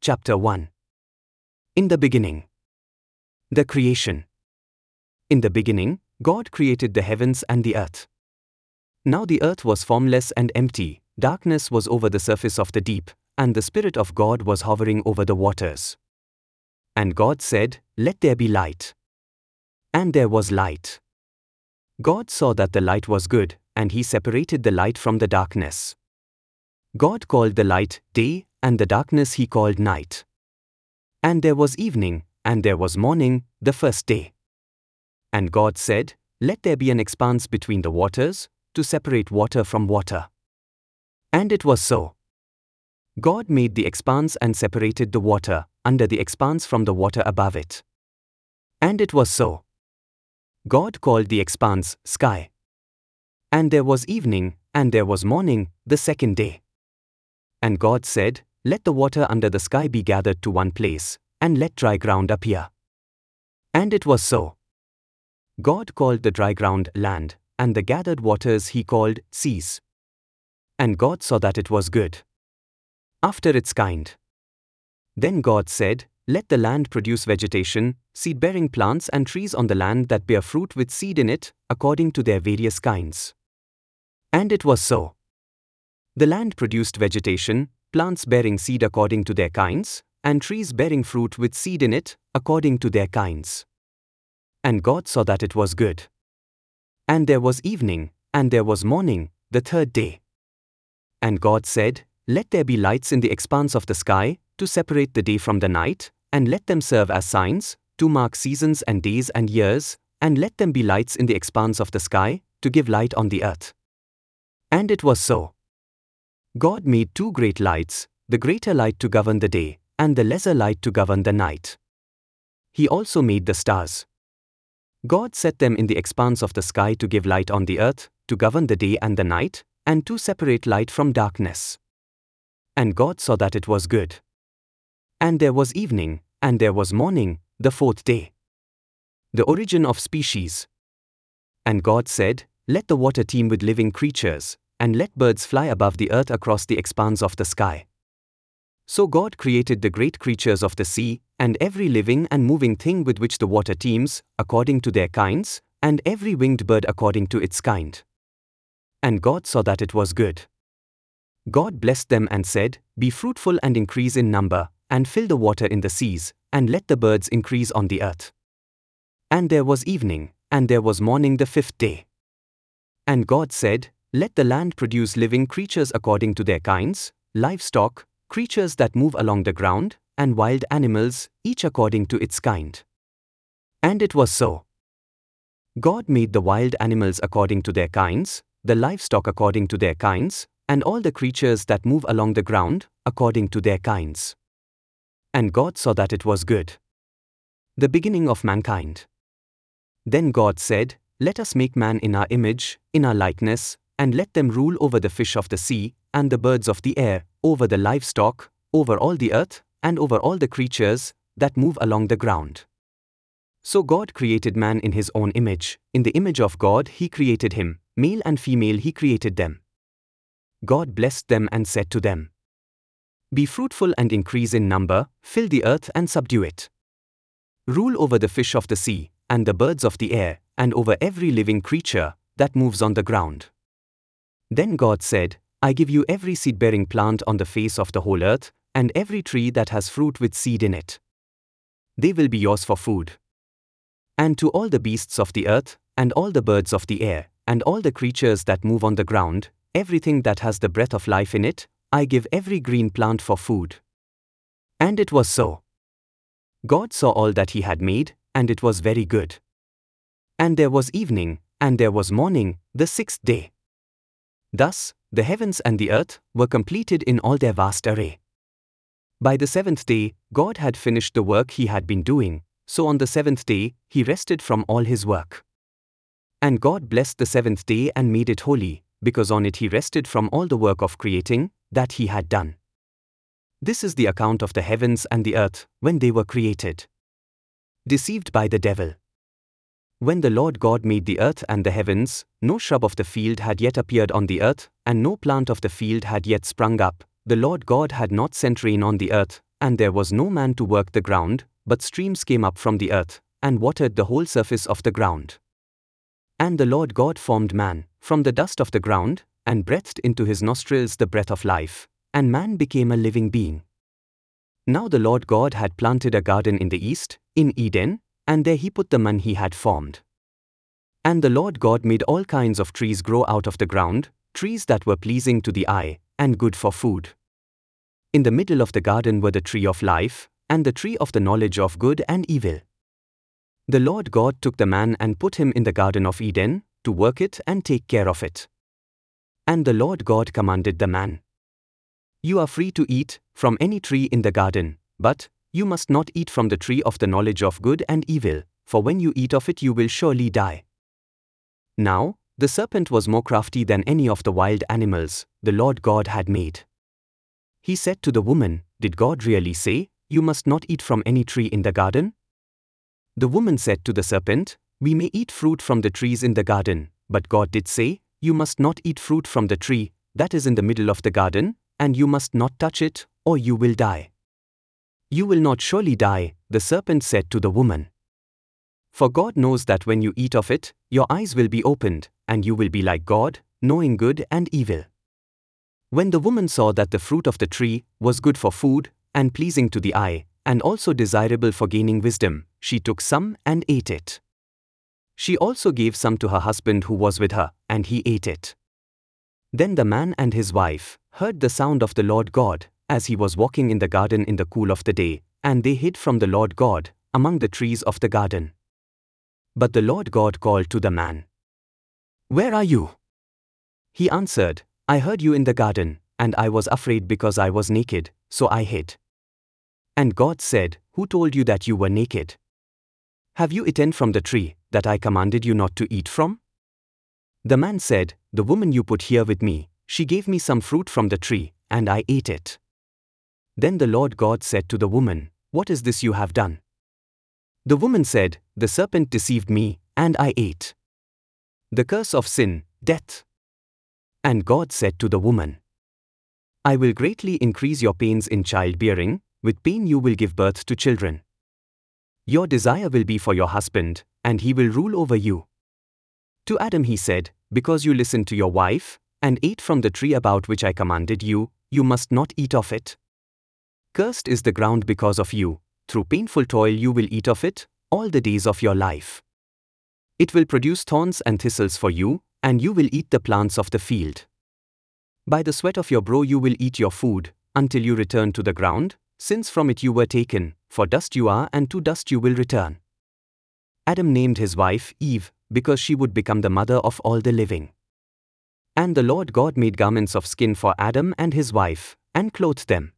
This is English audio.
Chapter 1. In the beginning. The creation. In the beginning, God created the heavens and the earth. Now the earth was formless and empty, darkness was over the surface of the deep, and the Spirit of God was hovering over the waters. And God said, "Let there be light." And there was light. God saw that the light was good, and He separated the light from the darkness. God called the light day, and the darkness He called night. And there was evening, and there was morning, the first day. And God said, "Let there be an expanse between the waters, to separate water from water." And it was so. God made the expanse and separated the water under the expanse from the water above it. And it was so. God called the expanse sky. And there was evening, and there was morning, the second day. And God said, "Let the water under the sky be gathered to one place, and let dry ground appear." And it was so. God called the dry ground land, and the gathered waters He called seas. And God saw that it was good. After its kind. Then God said, "Let the land produce vegetation, seed-bearing plants and trees on the land that bear fruit with seed in it, according to their various kinds." And it was so. The land produced vegetation, plants bearing seed according to their kinds, and trees bearing fruit with seed in it, according to their kinds. And God saw that it was good. And there was evening, and there was morning, the third day. And God said, "Let there be lights in the expanse of the sky, to separate the day from the night, and let them serve as signs, to mark seasons and days and years, and let them be lights in the expanse of the sky, to give light on the earth." And it was so. God made two great lights, the greater light to govern the day, and the lesser light to govern the night. He also made the stars. God set them in the expanse of the sky to give light on the earth, to govern the day and the night, and to separate light from darkness. And God saw that it was good. And there was evening, and there was morning, the fourth day. The origin of species. And God said, "Let the water teem with living creatures, and let birds fly above the earth across the expanse of the sky." So God created the great creatures of the sea, and every living and moving thing with which the water teems, according to their kinds, and every winged bird according to its kind. And God saw that it was good. God blessed them and said, "Be fruitful and increase in number, and fill the water in the seas, and let the birds increase on the earth." And there was evening, and there was morning the fifth day. And God said, "Let the land produce living creatures according to their kinds, livestock, creatures that move along the ground, and wild animals, each according to its kind." And it was so. God made the wild animals according to their kinds, the livestock according to their kinds, and all the creatures that move along the ground, according to their kinds. And God saw that it was good. The beginning of mankind. Then God said, "Let us make man in our image, in our likeness, and let them rule over the fish of the sea, and the birds of the air, over the livestock, over all the earth, and over all the creatures that move along the ground." So God created man in His own image, in the image of God He created him, male and female He created them. God blessed them and said to them, "Be fruitful and increase in number, fill the earth and subdue it. Rule over the fish of the sea, and the birds of the air, and over every living creature that moves on the ground." Then God said, "I give you every seed-bearing plant on the face of the whole earth, and every tree that has fruit with seed in it. They will be yours for food. And to all the beasts of the earth, and all the birds of the air, and all the creatures that move on the ground, everything that has the breath of life in it, I give every green plant for food." And it was so. God saw all that He had made, and it was very good. And there was evening, and there was morning, the sixth day. Thus, the heavens and the earth were completed in all their vast array. By the seventh day, God had finished the work He had been doing, so on the seventh day, He rested from all His work. And God blessed the seventh day and made it holy, because on it He rested from all the work of creating that He had done. This is the account of the heavens and the earth when they were created. Deceived by the devil. When the Lord God made the earth and the heavens, no shrub of the field had yet appeared on the earth, and no plant of the field had yet sprung up. The Lord God had not sent rain on the earth, and there was no man to work the ground, but streams came up from the earth, and watered the whole surface of the ground. And the Lord God formed man, from the dust of the ground, and breathed into his nostrils the breath of life, and man became a living being. Now the Lord God had planted a garden in the east, in Eden, and there he put the man he had formed. And the Lord God made all kinds of trees grow out of the ground, trees that were pleasing to the eye, and good for food. In the middle of the garden were the tree of life, and the tree of the knowledge of good and evil. The Lord God took the man and put him in the garden of Eden, to work it and take care of it. And the Lord God commanded the man, "You are free to eat from any tree in the garden, but you must not eat from the tree of the knowledge of good and evil, for when you eat of it you will surely die." Now, the serpent was more crafty than any of the wild animals the Lord God had made. He said to the woman, "Did God really say, 'You must not eat from any tree in the garden'?" The woman said to the serpent, "We may eat fruit from the trees in the garden, but God did say, 'You must not eat fruit from the tree that is in the middle of the garden, and you must not touch it, or you will die.'" "You will not surely die," the serpent said to the woman. "For God knows that when you eat of it, your eyes will be opened, and you will be like God, knowing good and evil." When the woman saw that the fruit of the tree was good for food, and pleasing to the eye, and also desirable for gaining wisdom, she took some and ate it. She also gave some to her husband who was with her, and he ate it. Then the man and his wife heard the sound of the Lord God, as he was walking in the garden in the cool of the day, and they hid from the Lord God among the trees of the garden. But the Lord God called to the man, "Where are you?" He answered, "I heard you in the garden, and I was afraid because I was naked, so I hid." And God said, "Who told you that you were naked? Have you eaten from the tree that I commanded you not to eat from?" The man said, "The woman you put here with me, she gave me some fruit from the tree, and I ate it." Then the Lord God said to the woman, "What is this you have done?" The woman said, "The serpent deceived me, and I ate." The curse of sin, death. And God said to the woman, "I will greatly increase your pains in childbearing, with pain you will give birth to children. Your desire will be for your husband, and he will rule over you." To Adam he said, "Because you listened to your wife, and ate from the tree about which I commanded you, you must not eat of it. Cursed is the ground because of you, through painful toil you will eat of it, all the days of your life. It will produce thorns and thistles for you, and you will eat the plants of the field. By the sweat of your brow you will eat your food, until you return to the ground, since from it you were taken, for dust you are and to dust you will return." Adam named his wife Eve, because she would become the mother of all the living. And the Lord God made garments of skin for Adam and his wife, and clothed them.